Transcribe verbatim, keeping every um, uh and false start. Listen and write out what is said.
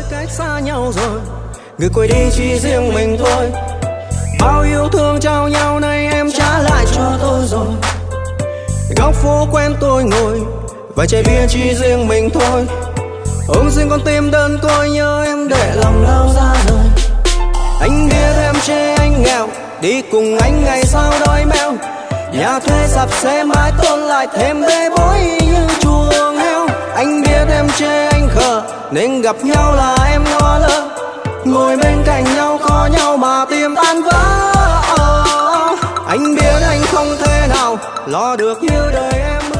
cách xa nhau rồi, người quay đi chỉ riêng mình thôi. Bao yêu thương trao nhau nay em trả lại cho tôi rồi. Góc phố quen tôi ngồi, vài chai bia chỉ riêng mình thôi. Ôm riêng con tim đơn côi nhớ em để lòng đau ra rời. Anh biết em chê anh nghèo, đi cùng anh ngày sau đói meo. Nhà thuê sập xế mái tôn lại thêm bê bối như chuồng heo. Anh biết em chê anh khờ, nên gặp nhau là em ngó lơ. Ngồi bên cạnh nhau có nhau mà tim tan vỡ. Anh biết anh không thể nào lo được như đời em.